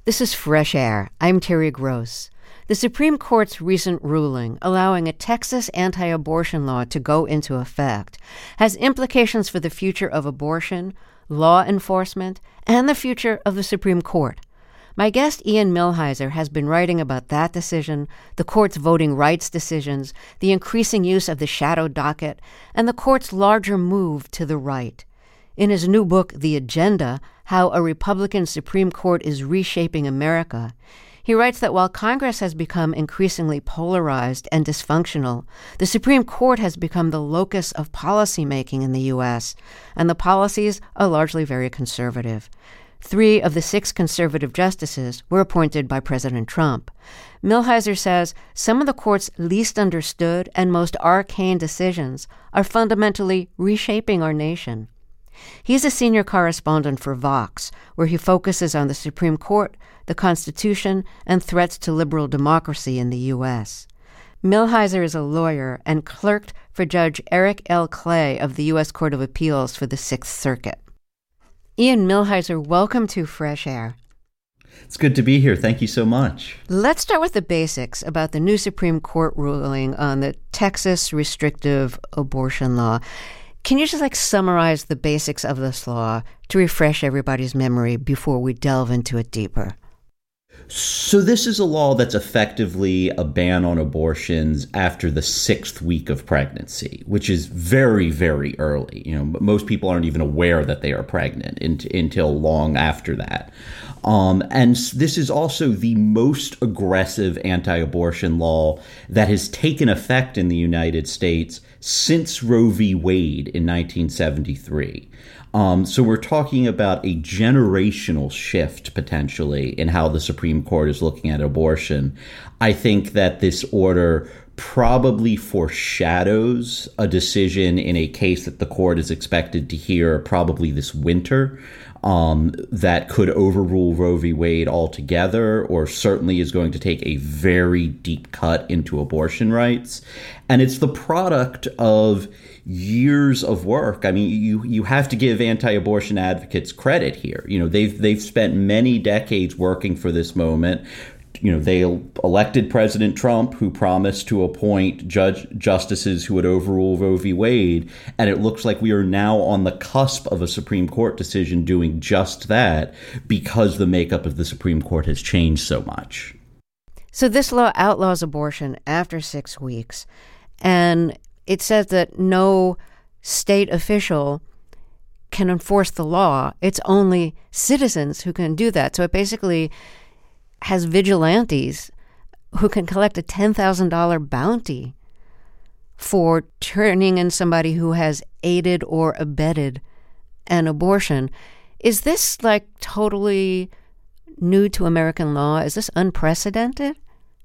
This is Fresh Air. I'm Terry Gross. The Supreme Court's recent ruling allowing a Texas anti-abortion law to go into effect has implications for the future of abortion, law enforcement, and the future of the Supreme Court. My guest Ian Millhiser has been writing about that decision, the court's voting rights decisions, the increasing use of the shadow docket, and the court's larger move to the right. In his new book, The Agenda, How a Republican Supreme Court is Reshaping America, he writes that while Congress has become increasingly polarized and dysfunctional, the Supreme Court has become the locus of policymaking in the U.S., and the policies are largely very conservative. 3 of the 6 conservative justices were appointed by President Trump. Millhiser says some of the court's least understood and most arcane decisions are fundamentally reshaping our nation. He's a senior correspondent for Vox, where he focuses on the Supreme Court, the Constitution, and threats to liberal democracy in the U.S. Millhiser is a lawyer and clerked for Judge Eric L. Clay of the U.S. Court of Appeals for the Sixth Circuit. Ian Millhiser, welcome to Fresh Air. It's good to be here. Thank you so much. Let's start with the basics about the new Supreme Court ruling on the Texas restrictive abortion law. Can you just summarize the basics of this law to refresh everybody's memory before we delve into it deeper? So this is a law that's effectively a ban on abortions after the 6th week of pregnancy, which is very, very early. Most people aren't even aware that they are pregnant until long after that. And this is also the most aggressive anti-abortion law that has taken effect in the United States since Roe v. Wade in 1973. So we're talking about a generational shift, potentially, in how the Supreme Court is looking at abortion. I think that this order probably foreshadows a decision in a case that the court is expected to hear probably this winter, that could overrule Roe v. Wade altogether, or certainly is going to take a very deep cut into abortion rights. And it's the product of years of work. I mean, you have to give anti-abortion advocates credit here. They've spent many decades working for this moment. They elected President Trump, who promised to appoint justices who would overrule Roe v. Wade. And it looks like we are now on the cusp of a Supreme Court decision doing just that because the makeup of the Supreme Court has changed so much. So this law outlaws abortion after 6 weeks. And it says that no state official can enforce the law. It's only citizens who can do that. So it basically has vigilantes who can collect a $10,000 bounty for turning in somebody who has aided or abetted an abortion. Is this totally new to American law? Is this unprecedented?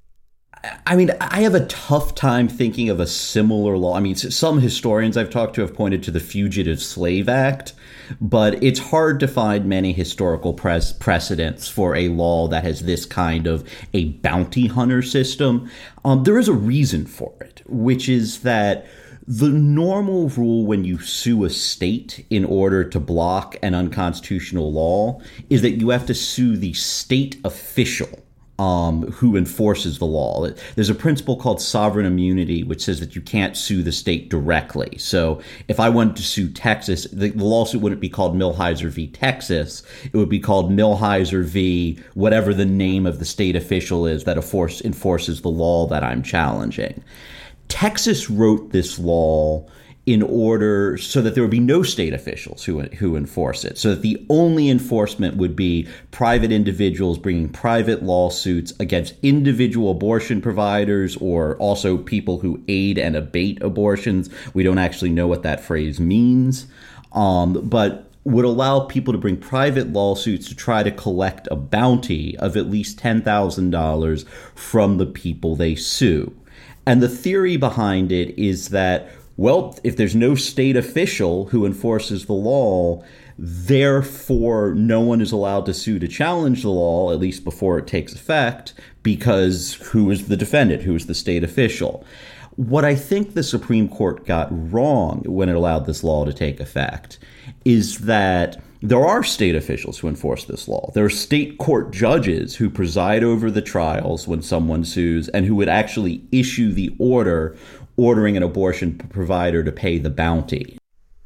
I mean, I have a tough time thinking of a similar law. I mean, some historians I've talked to have pointed to the Fugitive Slave Act, but it's hard to find many historical precedents for a law that has this kind of a bounty hunter system. There is a reason for it, which is that the normal rule when you sue a state in order to block an unconstitutional law is that you have to sue the state official who enforces the law. There's a principle called sovereign immunity, which says that you can't sue the state directly. So if I wanted to sue Texas, the lawsuit wouldn't be called Millhiser v. Texas. It would be called Millhiser v. whatever the name of the state official is that enforces the law that I'm challenging. Texas wrote this law in order so that there would be no state officials who enforce it, so that the only enforcement would be private individuals bringing private lawsuits against individual abortion providers or also people who aid and abet abortions. We don't actually know what that phrase means, but would allow people to bring private lawsuits to try to collect a bounty of at least $10,000 from the people they sue. And the theory behind it is that, well, if there's no state official who enforces the law, therefore no one is allowed to sue to challenge the law, at least before it takes effect, because who is the defendant? Who is the state official? What I think the Supreme Court got wrong when it allowed this law to take effect is that there are state officials who enforce this law. There are state court judges who preside over the trials when someone sues and who would actually issue the order ordering an abortion provider to pay the bounty.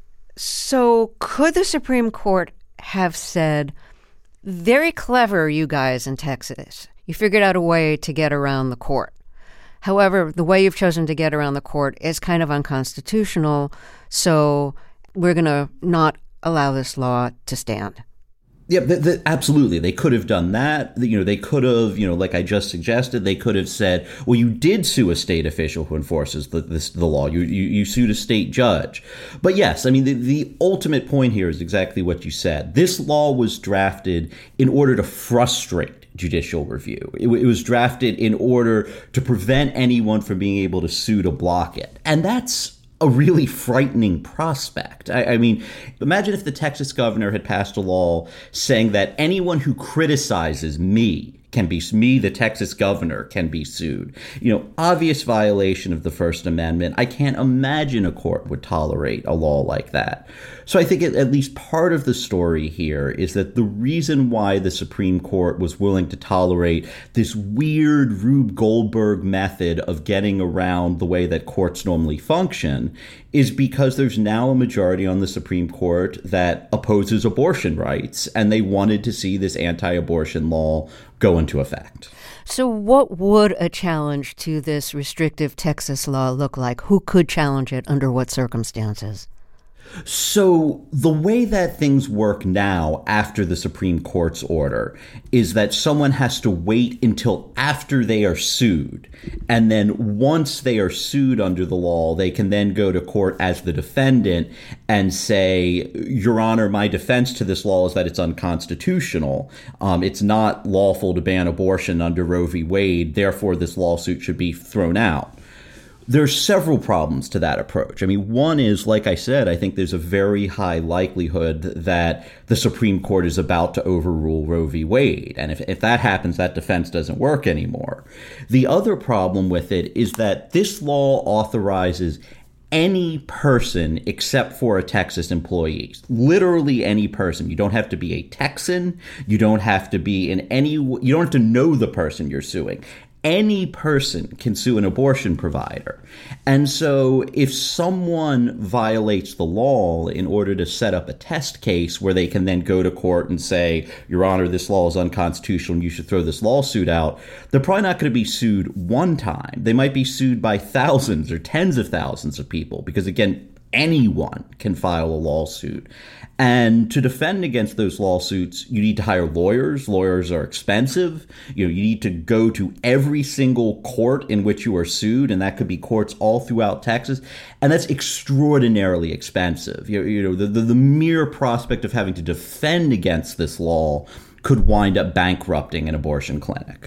So could the Supreme Court have said, very clever, you guys in Texas. You figured out a way to get around the court. However, the way you've chosen to get around the court is kind of unconstitutional, so we're going to not allow this law to stand. Yeah, absolutely. They could have done that. They could have, like I just suggested, they could have said, well, you did sue a state official who enforces the law. You sued a state judge. But yes, I mean, the ultimate point here is exactly what you said. This law was drafted in order to frustrate judicial review. It was drafted in order to prevent anyone from being able to sue to block it. And that's a really frightening prospect. I mean, imagine if the Texas governor had passed a law saying that anyone who criticizes me, the Texas governor, can be sued. Obvious violation of the First Amendment. I can't imagine a court would tolerate a law like that. So I think at least part of the story here is that the reason why the Supreme Court was willing to tolerate this weird Rube Goldberg method of getting around the way that courts normally function is because there's now a majority on the Supreme Court that opposes abortion rights, and they wanted to see this anti-abortion law go into effect. So what would a challenge to this restrictive Texas law look like? Who could challenge it under what circumstances? So the way that things work now after the Supreme Court's order is that someone has to wait until after they are sued. And then once they are sued under the law, they can then go to court as the defendant and say, Your Honor, my defense to this law is that it's unconstitutional. It's not lawful to ban abortion under Roe v. Wade. Therefore, this lawsuit should be thrown out. There's several problems to that approach. I mean, one is, like I said, I think there's a very high likelihood that the Supreme Court is about to overrule Roe v. Wade. And if that happens, that defense doesn't work anymore. The other problem with it is that this law authorizes any person except for a Texas employee, literally any person. You don't have to be a Texan. You don't have to be you don't have to know the person you're suing. Any person can sue an abortion provider. And so if someone violates the law in order to set up a test case where they can then go to court and say, Your Honor, this law is unconstitutional and you should throw this lawsuit out, they're probably not going to be sued one time. They might be sued by thousands or tens of thousands of people because, again, anyone can file a lawsuit. And to defend against those lawsuits, you need to hire lawyers. Lawyers are expensive. You need to go to every single court in which you are sued, and that could be courts all throughout Texas. And that's extraordinarily expensive. The mere prospect of having to defend against this law could wind up bankrupting an abortion clinic.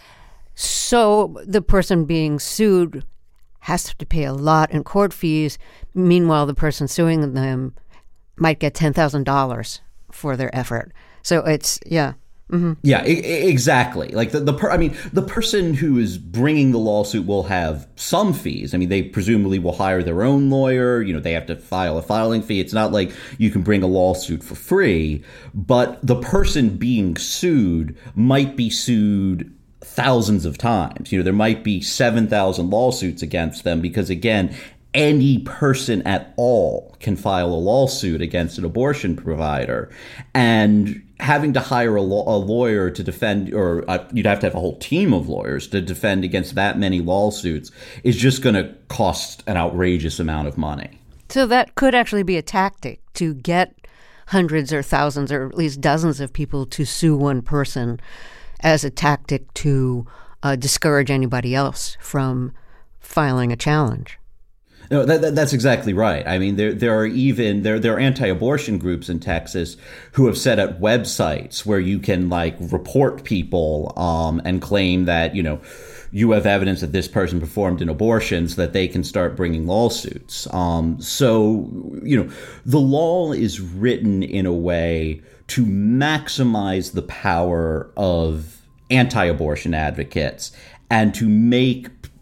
So the person being sued has to pay a lot in court fees. Meanwhile, the person suing them might get $10,000 for their effort. So it's, yeah. Mm-hmm. Yeah, exactly. Like the person who is bringing the lawsuit will have some fees. I mean, they presumably will hire their own lawyer. They have to file a filing fee. It's not like you can bring a lawsuit for free, but the person being sued might be sued thousands of times. There might be 7,000 lawsuits against them because, again, any person at all can file a lawsuit against an abortion provider. And having to hire a lawyer to defend, or you'd have to have a whole team of lawyers to defend against that many lawsuits, is just going to cost an outrageous amount of money. So that could actually be a tactic to get hundreds or thousands or at least dozens of people to sue one person as a tactic to discourage anybody else from filing a challenge. No, that's exactly right. I mean, there are anti-abortion groups in Texas who have set up websites where you can report people and claim that you have evidence that this person performed an abortion so that they can start bringing lawsuits. So the law is written in a way to maximize the power of anti-abortion advocates and to make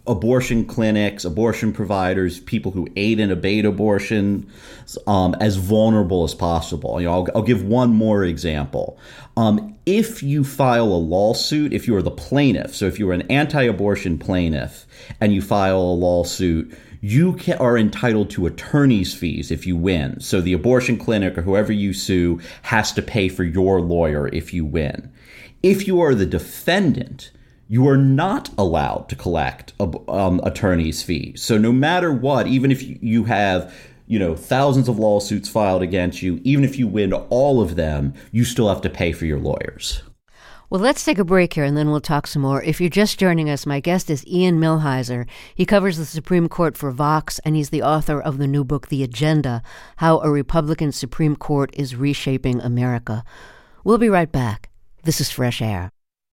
abortion clinics, abortion providers, people who aid and abet abortion, as vulnerable as possible. I'll give one more example. If you file a lawsuit, if you are the plaintiff, so if you are an anti-abortion plaintiff and you file a lawsuit, you are entitled to attorney's fees if you win. So the abortion clinic or whoever you sue has to pay for your lawyer if you win. If you are the defendant, you are not allowed to collect attorney's fees. So no matter what, even if you have thousands of lawsuits filed against you, even if you win all of them, you still have to pay for your lawyers. Well, let's take a break here, and then we'll talk some more. If you're just joining us, my guest is Ian Millhiser. He covers the Supreme Court for Vox, and he's the author of the new book, The Agenda: How a Republican Supreme Court is Reshaping America. We'll be right back. This is Fresh Air.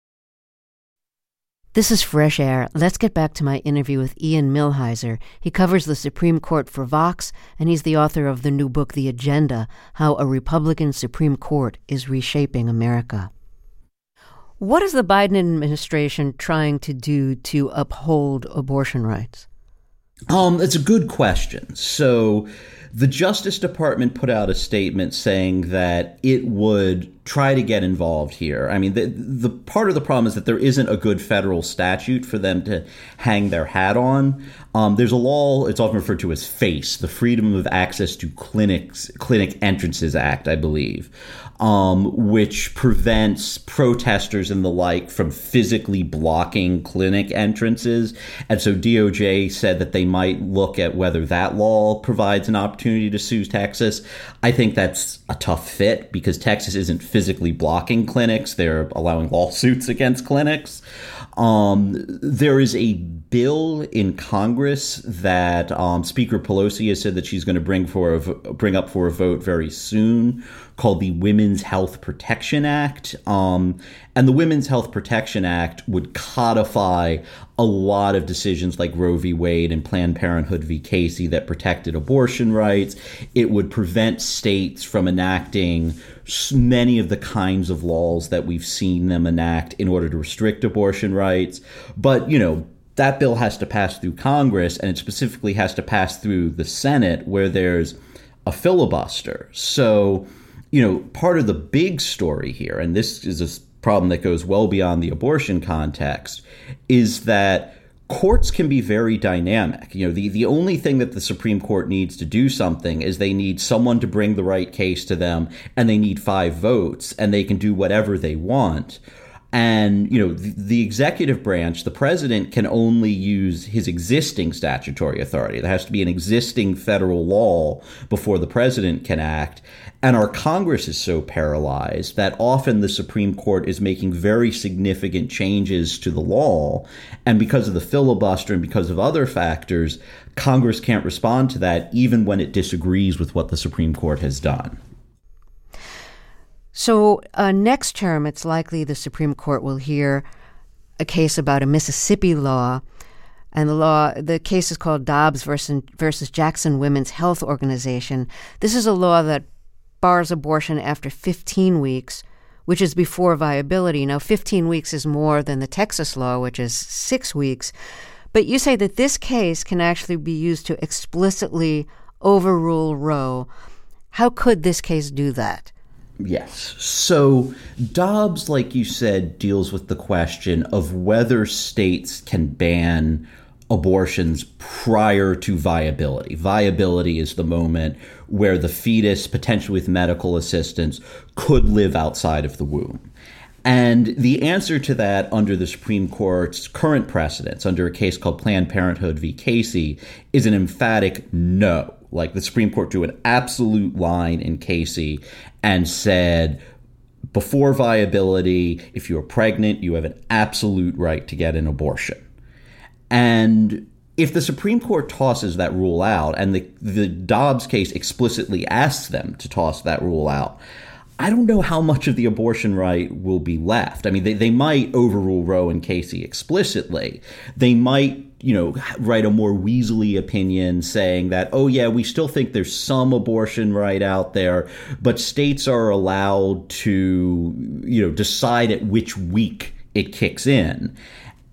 This is Fresh Air. Let's get back to my interview with Ian Millhiser. He covers the Supreme Court for Vox, and he's the author of the new book, The Agenda: How a Republican Supreme Court is Reshaping America. What is the Biden administration trying to do to uphold abortion rights? That's a good question. So the Justice Department put out a statement saying that it would try to get involved here. I mean, the part of the problem is that there isn't a good federal statute for them to hang their hat on. There's a law, it's often referred to as FACE, the Freedom of Access to Clinic Entrances Act, I believe, which prevents protesters and the like from physically blocking clinic entrances. And so DOJ said that they might look at whether that law provides an opportunity to sue Texas. I think that's a tough fit because Texas isn't physically blocking clinics. They're allowing lawsuits against clinics. There is a bill in Congress that Speaker Pelosi has said that she's going to bring up for a vote very soon, called the Women's Health Protection Act. And the Women's Health Protection Act would codify a lot of decisions like Roe v. Wade and Planned Parenthood v. Casey that protected abortion rights. It would prevent states from enacting many of the kinds of laws that we've seen them enact in order to restrict abortion rights. But, that bill has to pass through Congress, and it specifically has to pass through the Senate, where there's a filibuster. So, part of the big story here, and this is a problem that goes well beyond the abortion context, is that courts can be very dynamic. The only thing that the Supreme Court needs to do something is they need someone to bring the right case to them, and they need 5 votes, and they can do whatever they want. And, the executive branch, the president, can only use his existing statutory authority. There has to be an existing federal law before the president can act. And our Congress is so paralyzed that often the Supreme Court is making very significant changes to the law. And because of the filibuster and because of other factors, Congress can't respond to that even when it disagrees with what the Supreme Court has done. So next term, it's likely the Supreme Court will hear a case about a Mississippi law. And the case is called Dobbs versus Jackson Women's Health Organization. This is a law that bars abortion after 15 weeks, which is before viability. Now, 15 weeks is more than the Texas law, which is 6 weeks. But you say that this case can actually be used to explicitly overrule Roe. How could this case do that? Yes. So Dobbs, like you said, deals with the question of whether states can ban abortions prior to viability. Viability is the moment where the fetus, potentially with medical assistance, could live outside of the womb. And the answer to that under the Supreme Court's current precedents, under a case called Planned Parenthood v. Casey, is an emphatic no. Like the Supreme Court drew an absolute line in Casey and said, before viability, if you're pregnant, you have an absolute right to get an abortion. And if the Supreme Court tosses that rule out, and the Dobbs case explicitly asks them to toss that rule out, I don't know how much of the abortion right will be left. I mean, they might overrule Roe and Casey explicitly. They might, write a more weaselly opinion saying that, oh, yeah, we still think there's some abortion right out there, but states are allowed to, decide at which week it kicks in.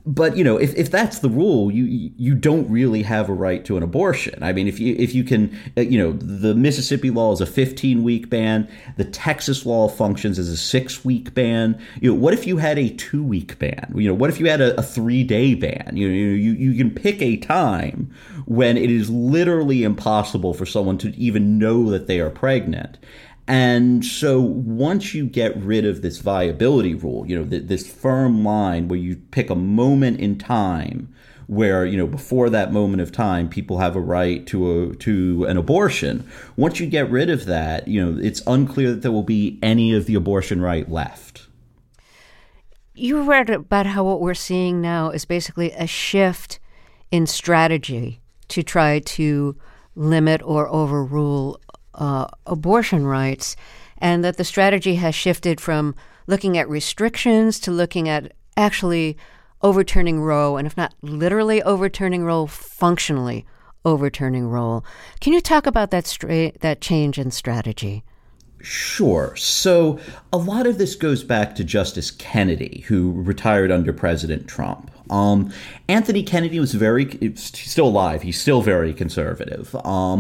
But, if that's the rule, you don't really have a right to an abortion. I mean, if you can, the Mississippi law is a 15-week ban. The Texas law functions as a 6-week ban. What if you had a 2-week ban? What if you had a 3-day ban? You can pick a time when it is literally impossible for someone to even know that they are pregnant. And so once you get rid of this viability rule, this firm line where you pick a moment in time where, before that moment of time, people have a right to an abortion. Once you get rid of that, it's unclear that there will be any of the abortion right left. You read about how what we're seeing now is basically a shift in strategy to try to limit or overrule abortion rights, and that the strategy has shifted from looking at restrictions to looking at actually overturning Roe, and if not literally overturning Roe, functionally overturning Roe. Can you talk about that change in strategy? Sure. So a lot of this goes back to Justice Kennedy, who retired under President Trump. Anthony Kennedy was he's still alive. He's still very conservative.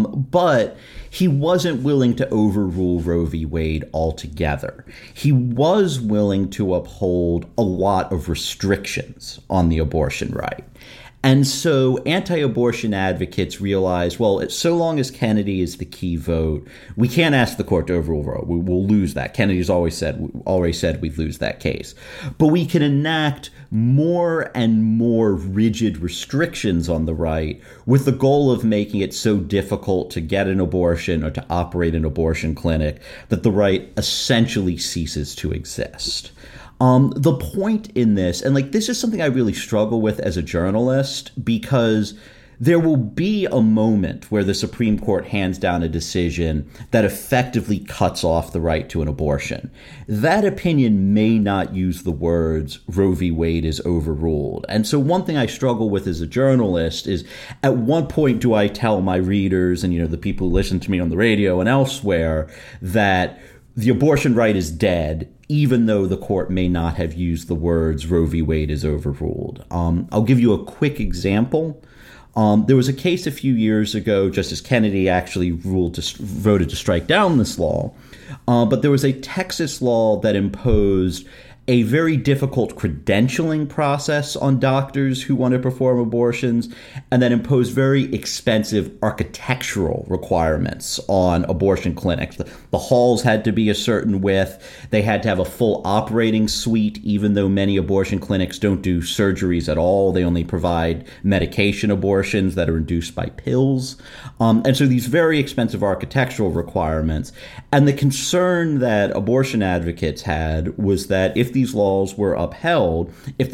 But he wasn't willing to overrule Roe v. Wade altogether. He was willing to uphold a lot of restrictions on the abortion right. And so anti-abortion advocates realize, well, so long as Kennedy is the key vote, we can't ask the court to overrule Roe. We'll lose that. Kennedy's already said we'd lose that case. But we can enact more and more rigid restrictions on the right with the goal of making it so difficult to get an abortion or to operate an abortion clinic that the right essentially ceases to exist. The point in this, and this is something I really struggle with as a journalist, because there will be a moment where the Supreme Court hands down a decision that effectively cuts off the right to an abortion. That opinion may not use the words Roe v. Wade is overruled. And so one thing I struggle with as a journalist is, at what point do I tell my readers and, the people who listen to me on the radio and elsewhere that the abortion right is dead, even though the court may not have used the words Roe v. Wade is overruled? I'll give you a quick example. There was a case a few years ago. Justice Kennedy actually voted to strike down this law. But there was a Texas law that imposed a very difficult credentialing process on doctors who want to perform abortions, and that imposed very expensive architectural requirements on abortion clinics. The halls had to be a certain width. They had to have a full operating suite, even though many abortion clinics don't do surgeries at all. They only provide medication abortions that are induced by pills. And so these very expensive architectural requirements. And the concern that abortion advocates had was that if these laws were upheld,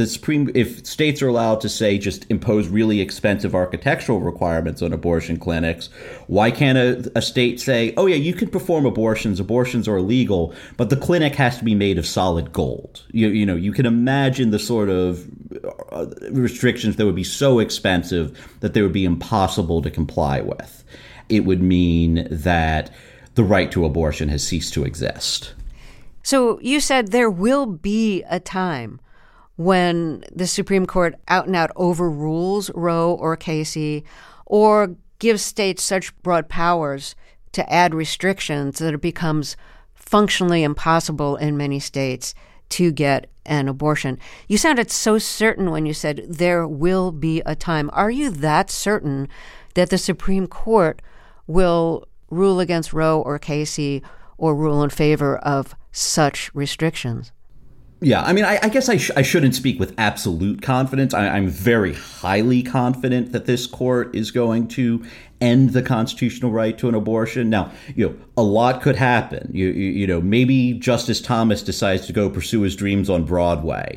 if states are allowed to say just impose really expensive architectural requirements on abortion clinics, why can't a state say, oh yeah, you can perform abortions are illegal, but the clinic has to be made of solid gold? You can imagine the sort of restrictions that would be so expensive that they would be impossible to comply with. It would mean that the right to abortion has ceased to exist. So you said there will be a time when the Supreme Court out and out overrules Roe or Casey, or gives states such broad powers to add restrictions that it becomes functionally impossible in many states to get an abortion. You sounded so certain when you said there will be a time. Are you that certain that the Supreme Court will rule against Roe or Casey or rule in favor of such restrictions? Yeah, I mean, I guess I shouldn't speak with absolute confidence. I'm very highly confident that this court is going to end the constitutional right to an abortion. Now, a lot could happen. Maybe Justice Thomas decides to go pursue his dreams on Broadway.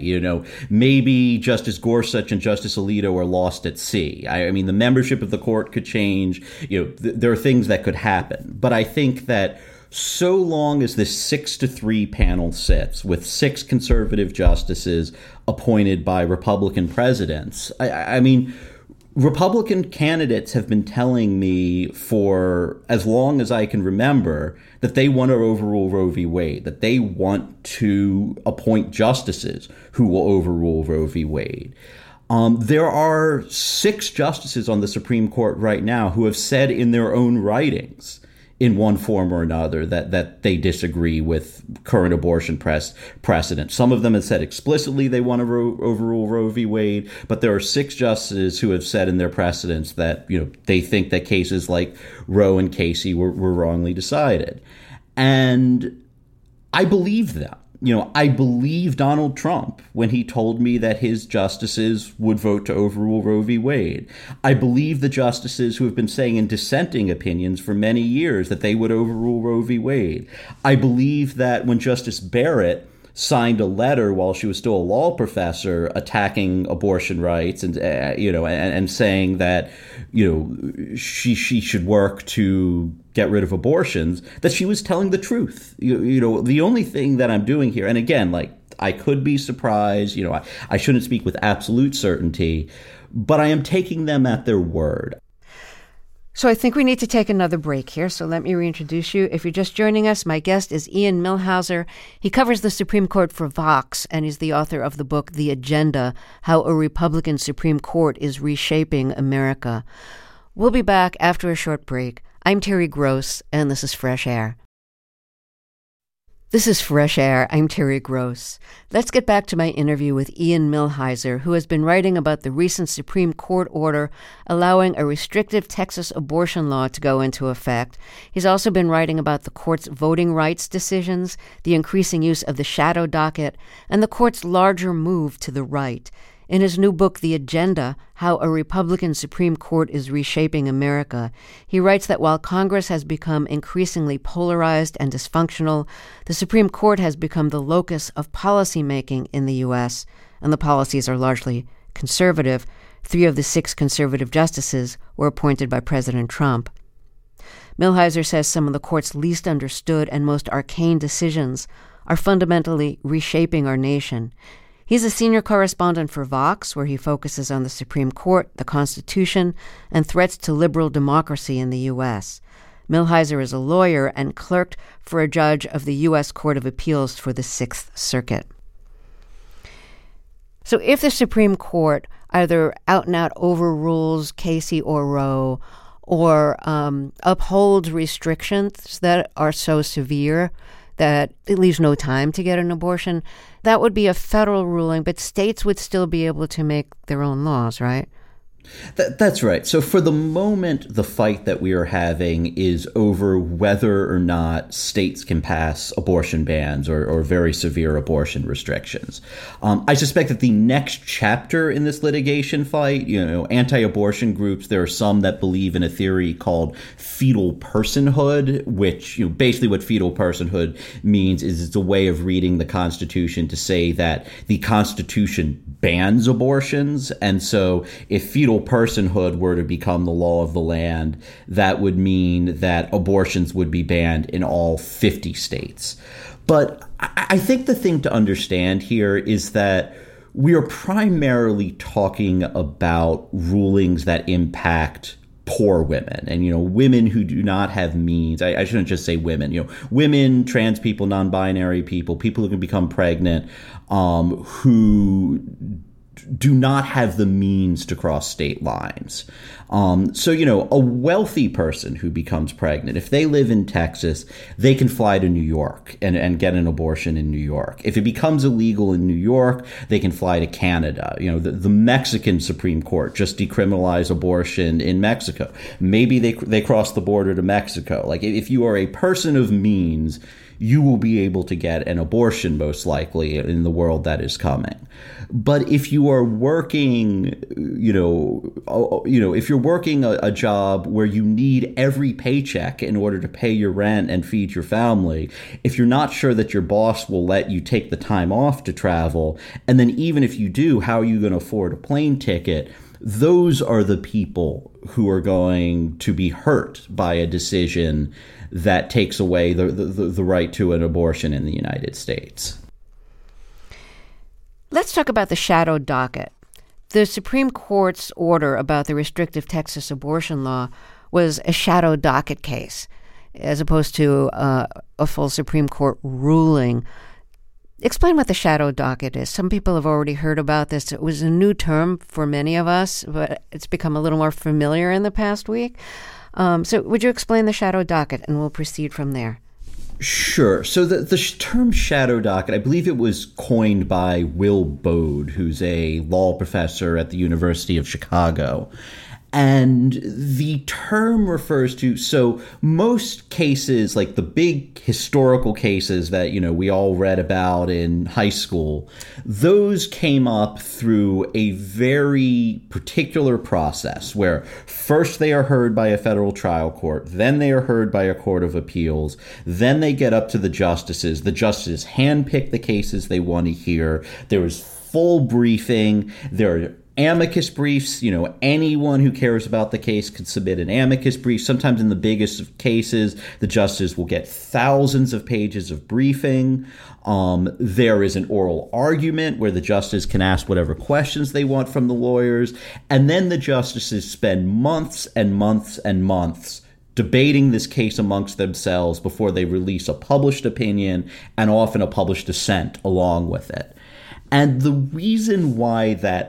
Maybe Justice Gorsuch and Justice Alito are lost at sea. I mean, the membership of the court could change. There are things that could happen. But I think that so long as this 6-3 panel sits with 6 conservative justices appointed by Republican presidents, I mean, Republican candidates have been telling me for as long as I can remember that they want to overrule Roe v. Wade, that they want to appoint justices who will overrule Roe v. Wade. There are 6 justices on the Supreme Court right now who have said in their own writings, in one form or another, that they disagree with current abortion precedent. Some of them have said explicitly they want to overrule Roe v. Wade, but there are 6 justices who have said in their precedents that they think that cases like Roe and Casey were wrongly decided. And I believe them. I believe Donald Trump when he told me that his justices would vote to overrule Roe v. Wade. I believe the justices who have been saying in dissenting opinions for many years that they would overrule Roe v. Wade. I believe that when Justice Barrett signed a letter while she was still a law professor attacking abortion rights and and saying that she should work to get rid of abortions, that she was telling the truth. The only thing that I'm doing here, and again, I could be surprised, I shouldn't speak with absolute certainty, but I am taking them at their word. So I think we need to take another break here, so let me reintroduce you. If you're just joining us, my guest is Ian Millhiser. He covers the Supreme Court for Vox, and he's the author of the book, The Agenda, How a Republican Supreme Court is Reshaping America. We'll be back after a short break. I'm Terry Gross, and this is Fresh Air. This is Fresh Air. I'm Terry Gross. Let's get back to my interview with Ian Millhiser, who has been writing about the recent Supreme Court order allowing a restrictive Texas abortion law to go into effect. He's also been writing about the court's voting rights decisions, the increasing use of the shadow docket, and the court's larger move to the right. In his new book, The Agenda, How a Republican Supreme Court is Reshaping America, he writes that while Congress has become increasingly polarized and dysfunctional, the Supreme Court has become the locus of policymaking in the U.S., and the policies are largely conservative. 3 of the 6 conservative justices were appointed by President Trump. Millhiser says some of the court's least understood and most arcane decisions are fundamentally reshaping our nation. He's a senior correspondent for Vox, where he focuses on the Supreme Court, the Constitution, and threats to liberal democracy in the U.S. Millhiser is a lawyer and clerked for a judge of the U.S. Court of Appeals for the Sixth Circuit. So if the Supreme Court either out-and-out overrules Casey or Roe or upholds restrictions that are so severe that it leaves no time to get an abortion, that would be a federal ruling, but states would still be able to make their own laws, right? That's right. So for the moment, the fight that we are having is over whether or not states can pass abortion bans or very severe abortion restrictions. I suspect that the next chapter in this litigation fight, anti-abortion groups, there are some that believe in a theory called fetal personhood, which basically what fetal personhood means is it's a way of reading the Constitution to say that the Constitution bans abortions. And so if fetal personhood were to become the law of the land, that would mean that abortions would be banned in all 50 states. But I think the thing to understand here is that we are primarily talking about rulings that impact poor women and, women who do not have means. I shouldn't just say women, women, trans people, non-binary people who can become pregnant, who do not have the means to cross state lines. So, a wealthy person who becomes pregnant, if they live in Texas, they can fly to New York and get an abortion in New York. If it becomes illegal in New York, they can fly to Canada. The Mexican Supreme Court just decriminalized abortion in Mexico. Maybe they cross the border to Mexico. If you are a person of means, you will be able to get an abortion, most likely, in the world that is coming. But if you are working, if you're working a job where you need every paycheck in order to pay your rent and feed your family, if you're not sure that your boss will let you take the time off to travel, and then even if you do, how are you going to afford a plane ticket? Those are the people who are going to be hurt by a decision that takes away the right to an abortion in the United States. Let's talk about the shadow docket. The Supreme Court's order about the restrictive Texas abortion law was a shadow docket case, as opposed to a full Supreme Court ruling. Explain what the shadow docket is. Some people have already heard about this. It was a new term for many of us, but it's become a little more familiar in the past week. So would you explain the shadow docket, and we'll proceed from there? Sure. So the term shadow docket, I believe it was coined by Will Bode, who's a law professor at the University of Chicago. And the term refers to, so most cases, like the big historical cases that, we all read about in high school, those came up through a very particular process where first they are heard by a federal trial court, then they are heard by a court of appeals, then they get up to the justices. The justices handpick the cases they want to hear. There is full briefing. There are amicus briefs. Anyone who cares about the case can submit an amicus brief. Sometimes in the biggest of cases, the justices will get thousands of pages of briefing. There is an oral argument where the justices can ask whatever questions they want from the lawyers. And then the justices spend months and months and months debating this case amongst themselves before they release a published opinion and often a published dissent along with it. And the reason why that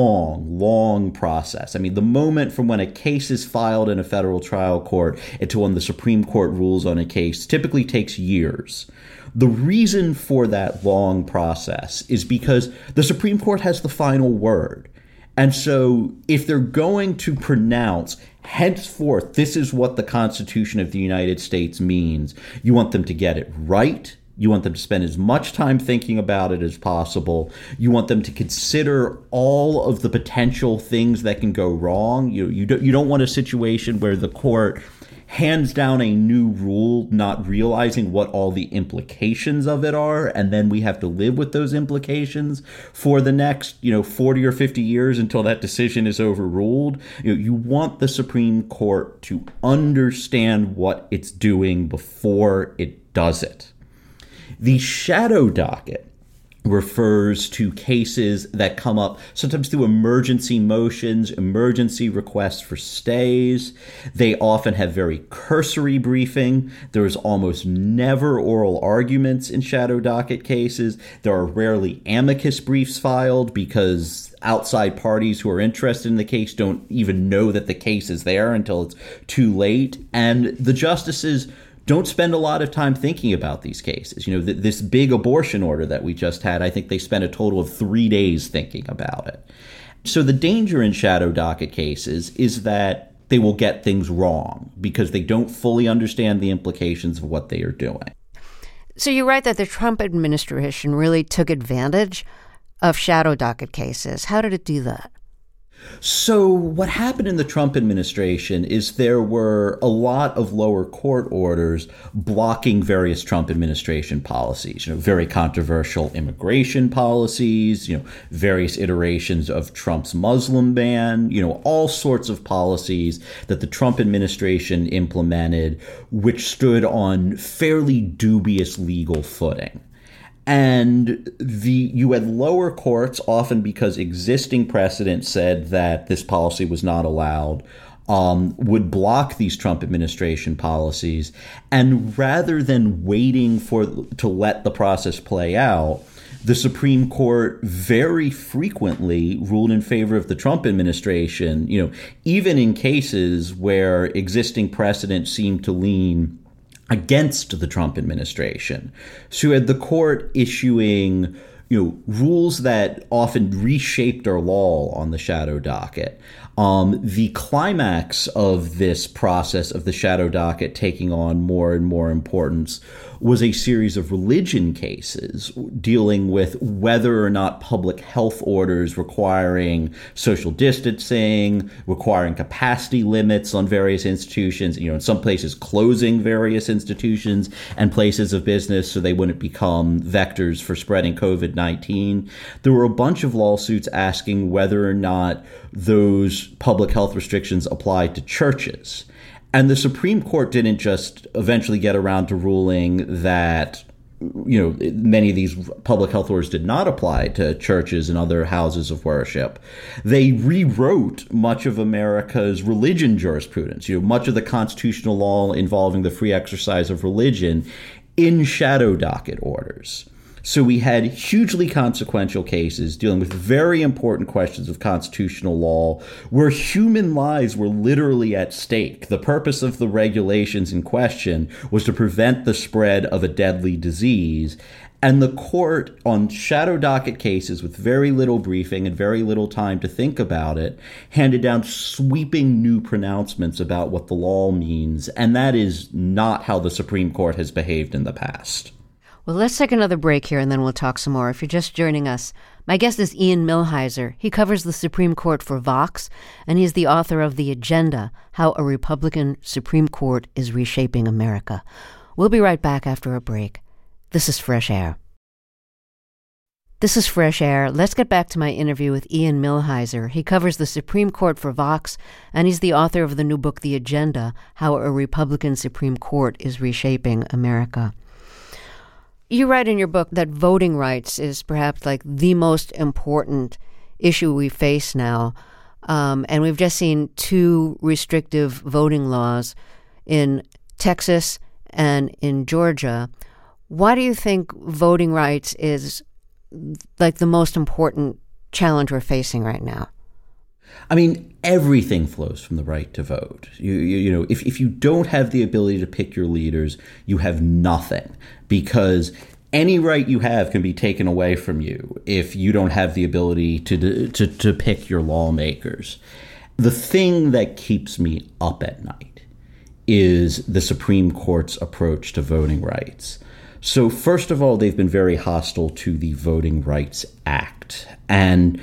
long process, the moment from when a case is filed in a federal trial court until when the Supreme Court rules on a case typically takes years. The reason for that long process is because the Supreme Court has the final word. And so if they're going to pronounce, henceforth, this is what the Constitution of the United States means, you want them to get it right. You want them to spend as much time thinking about it as possible. You want them to consider all of the potential things that can go wrong. You don't want a situation where the court hands down a new rule, not realizing what all the implications of it are, and then we have to live with those implications for the next 40 or 50 years until that decision is overruled. You want the Supreme Court to understand what it's doing before it does it. The shadow docket refers to cases that come up sometimes through emergency motions, emergency requests for stays. They often have very cursory briefing. There is almost never oral arguments in shadow docket cases. There are rarely amicus briefs filed because outside parties who are interested in the case don't even know that the case is there until it's too late. And the justices don't spend a lot of time thinking about these cases. This big abortion order that we just had, I think they spent a total of 3 days thinking about it. So the danger in shadow docket cases is that they will get things wrong because they don't fully understand the implications of what they are doing. So you write that the Trump administration really took advantage of shadow docket cases. How did it do that? So what happened in the Trump administration is there were a lot of lower court orders blocking various Trump administration policies, very controversial immigration policies, various iterations of Trump's Muslim ban, all sorts of policies that the Trump administration implemented, which stood on fairly dubious legal footing. And you had lower courts, often because existing precedent said that this policy was not allowed, would block these Trump administration policies. And rather than waiting to let the process play out, the Supreme Court very frequently ruled in favor of the Trump administration, even in cases where existing precedent seemed to lean against the Trump administration. So you had the court issuing, rules that often reshaped our law on the shadow docket. The climax of this process of the shadow docket taking on more and more importance was a series of religion cases dealing with whether or not public health orders requiring social distancing, requiring capacity limits on various institutions, in some places closing various institutions and places of business so they wouldn't become vectors for spreading COVID-19. There were a bunch of lawsuits asking whether or not those public health restrictions applied to churches. And the Supreme Court didn't just eventually get around to ruling that, many of these public health orders did not apply to churches and other houses of worship. They rewrote much of America's religion jurisprudence, much of the constitutional law involving the free exercise of religion in shadow docket orders. So we had hugely consequential cases dealing with very important questions of constitutional law where human lives were literally at stake. The purpose of the regulations in question was to prevent the spread of a deadly disease. And the court, on shadow docket cases with very little briefing and very little time to think about it, handed down sweeping new pronouncements about what the law means. And that is not how the Supreme Court has behaved in the past. Well, let's take another break here and then we'll talk some more. If you're just joining us, my guest is Ian Millhiser. He covers the Supreme Court for Vox, and he's the author of The Agenda, How a Republican Supreme Court is Reshaping America. We'll be right back after a break. This is Fresh Air. This is Fresh Air. Let's get back to my interview with Ian Millhiser. He covers the Supreme Court for Vox, and he's the author of the new book, The Agenda, How a Republican Supreme Court is Reshaping America. You write in your book that voting rights is perhaps like the most important issue we face now. And we've just seen two restrictive voting laws in Texas and in Georgia. Why do you think voting rights is like the most important challenge we're facing right now? I mean, everything flows from the right to vote. You know, if you don't have the ability to pick your leaders, you have nothing, because any right you have can be taken away from you if you don't have the ability to pick your lawmakers. The thing that keeps me up at night is the Supreme Court's approach to voting rights. So first of all, they've been very hostile to the Voting Rights Act. And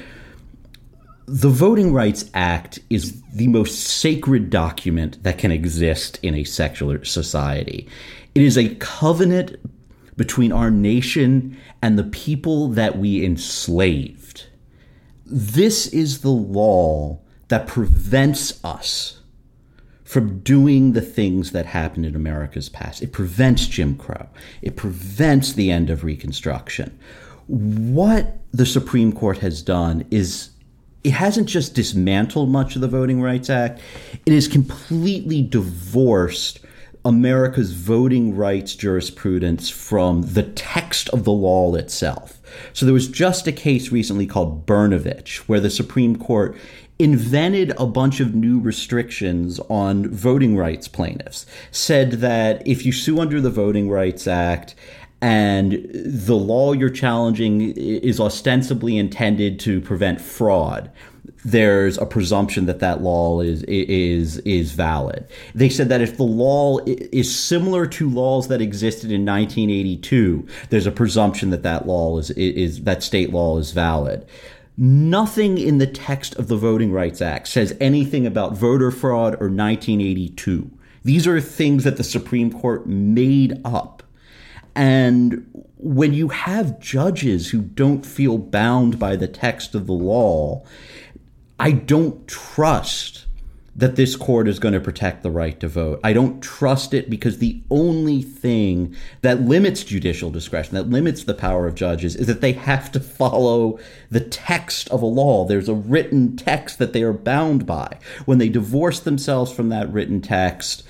the Voting Rights Act is the most sacred document that can exist in a secular society. It is a covenant between our nation and the people that we enslaved. This is the law that prevents us from doing the things that happened in America's past. It prevents Jim Crow. It prevents the end of Reconstruction. What the Supreme Court has done is it hasn't just dismantled much of the Voting Rights Act. It has completely divorced America's voting rights jurisprudence from the text of the law itself. So there was just a case recently called Brnovich, where the Supreme Court invented a bunch of new restrictions on voting rights plaintiffs, said that if you sue under the Voting Rights Act and the law you're challenging is ostensibly intended to prevent fraud, there's a presumption that that law is valid. They said that if the law is similar to laws that existed in 1982, there's a presumption that that law is that state law is valid. Nothing in the text of the Voting Rights Act says anything about voter fraud or 1982. These are things that the Supreme Court made up. And when you have judges who don't feel bound by the text of the law, I don't trust that this court is going to protect the right to vote. I don't trust it because the only thing that limits judicial discretion, that limits the power of judges, is that they have to follow the text of a law. There's a written text that they are bound by. When they divorce themselves from that written text,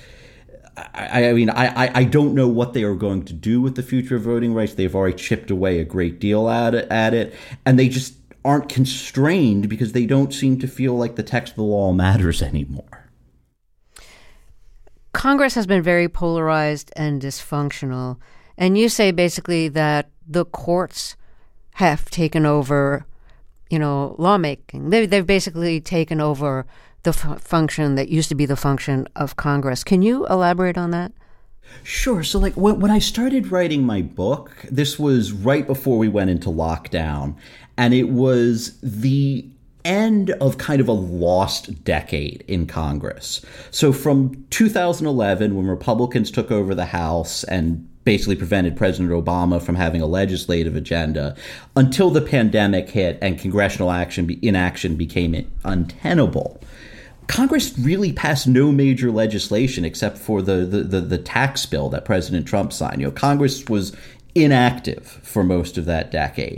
I don't know what they are going to do with the future of voting rights. They've already chipped away a great deal at it, and they just aren't constrained because they don't seem to feel like the text of the law matters anymore. Congress has been very polarized and dysfunctional, and you say basically that the courts have taken over, lawmaking. They've basically taken over the function that used to be the function of Congress. Can you elaborate on that? Sure. So when I started writing my book, this was right before we went into lockdown, and it was the end of kind of a lost decade in Congress. So from 2011, when Republicans took over the House and basically prevented President Obama from having a legislative agenda, until the pandemic hit and congressional inaction became untenable, Congress really passed no major legislation except for the tax bill that President Trump signed. Congress was inactive for most of that decade.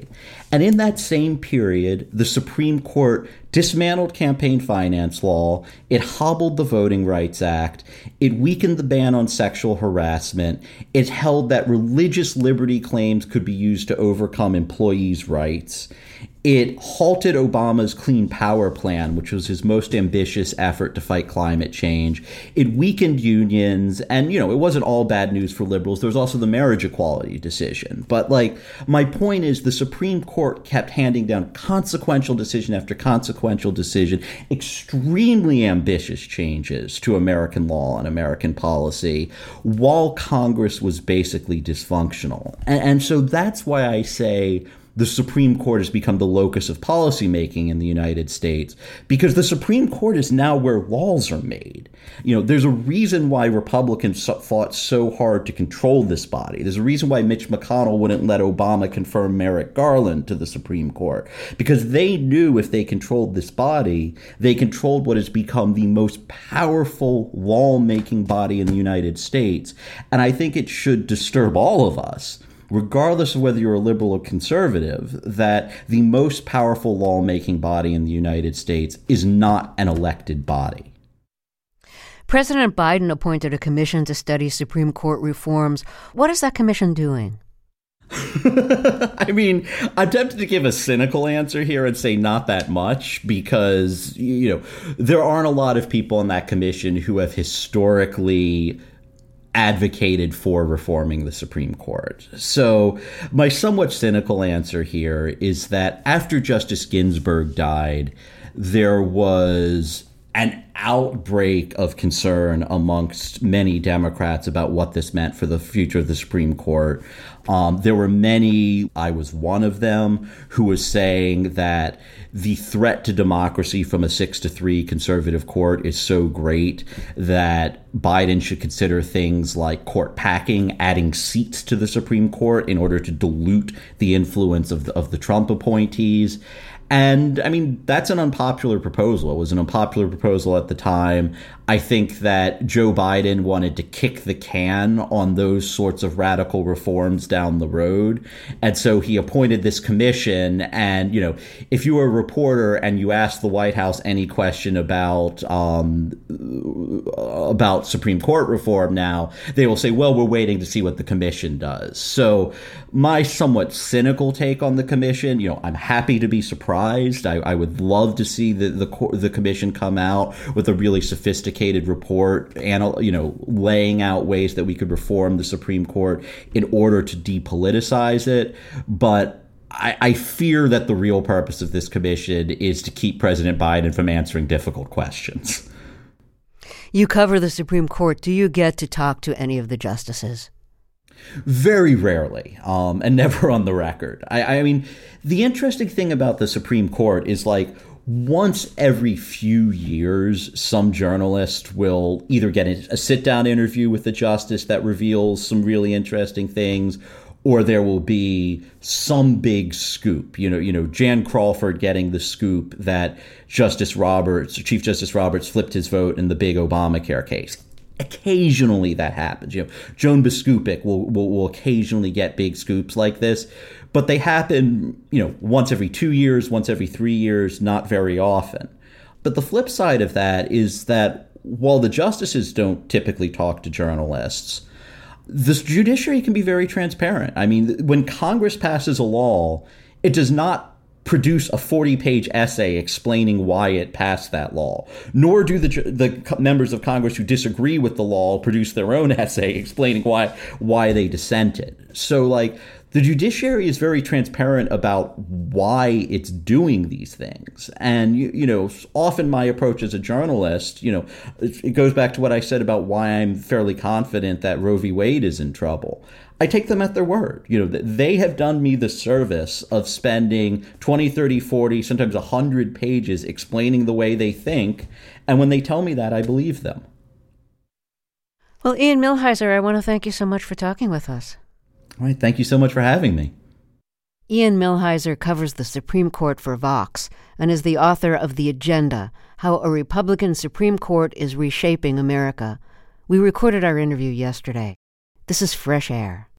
And in that same period, the Supreme Court dismantled campaign finance law, it hobbled the Voting Rights Act, it weakened the ban on sexual harassment, it held that religious liberty claims could be used to overcome employees' rights. It halted Obama's Clean Power Plan, which was his most ambitious effort to fight climate change. It weakened unions, and, it wasn't all bad news for liberals. There was also the marriage equality decision. But, my point is the Supreme Court kept handing down consequential decision after consequential decision, extremely ambitious changes to American law and American policy, while Congress was basically dysfunctional. And so that's why I say the Supreme Court has become the locus of policymaking in the United States, because the Supreme Court is now where laws are made. There's a reason why Republicans fought so hard to control this body. There's a reason why Mitch McConnell wouldn't let Obama confirm Merrick Garland to the Supreme Court, because they knew if they controlled this body, they controlled what has become the most powerful lawmaking body in the United States. And I think it should disturb all of us, regardless of whether you're a liberal or conservative, that the most powerful lawmaking body in the United States is not an elected body. President Biden appointed a commission to study Supreme Court reforms. What is that commission doing? I'm tempted to give a cynical answer here and say not that much, because, there aren't a lot of people in that commission who have historically advocated for reforming the Supreme Court. So my somewhat cynical answer here is that after Justice Ginsburg died, there was an outbreak of concern amongst many Democrats about what this meant for the future of the Supreme Court. There were many, I was one of them, who was saying that the threat to democracy from a 6-3 conservative court is so great that Biden should consider things like court packing, adding seats to the Supreme Court in order to dilute the influence of the Trump appointees. And that's an unpopular proposal. It was an unpopular proposal at the time. I think that Joe Biden wanted to kick the can on those sorts of radical reforms down the road. And so he appointed this commission. And, if you were a reporter and you asked the White House any question about Supreme Court reform now, they will say, well, we're waiting to see what the commission does. So my somewhat cynical take on the commission, I'm happy to be surprised. I would love to see the commission come out with a really sophisticated report, and laying out ways that we could reform the Supreme Court in order to depoliticize it. But I fear that the real purpose of this commission is to keep President Biden from answering difficult questions. You cover the Supreme Court. Do you get to talk to any of the justices? Very rarely, and never on the record. The interesting thing about the Supreme Court is, once every few years, some journalist will either get a sit-down interview with the justice that reveals some really interesting things, or there will be some big scoop. Jan Crawford getting the scoop that Chief Justice Roberts flipped his vote in the big Obamacare case. Occasionally that happens. Joan Biskupic will occasionally get big scoops like this, but they happen, once every 2 years, once every 3 years, not very often. But the flip side of that is that while the justices don't typically talk to journalists, the judiciary can be very transparent. When Congress passes a law, it does not produce a 40-page essay explaining why it passed that law, nor do the members of Congress who disagree with the law produce their own essay explaining why they dissented. So, the judiciary is very transparent about why it's doing these things. And, often my approach as a journalist, it goes back to what I said about why I'm fairly confident that Roe v. Wade is in trouble. I take them at their word. They have done me the service of spending 20, 30, 40, sometimes 100 pages explaining the way they think. And when they tell me that, I believe them. Well, Ian Millhiser, I want to thank you so much for talking with us. All right. Thank you so much for having me. Ian Millhiser covers the Supreme Court for Vox and is the author of The Agenda, How a Republican Supreme Court is Reshaping America. We recorded our interview yesterday. This is Fresh Air.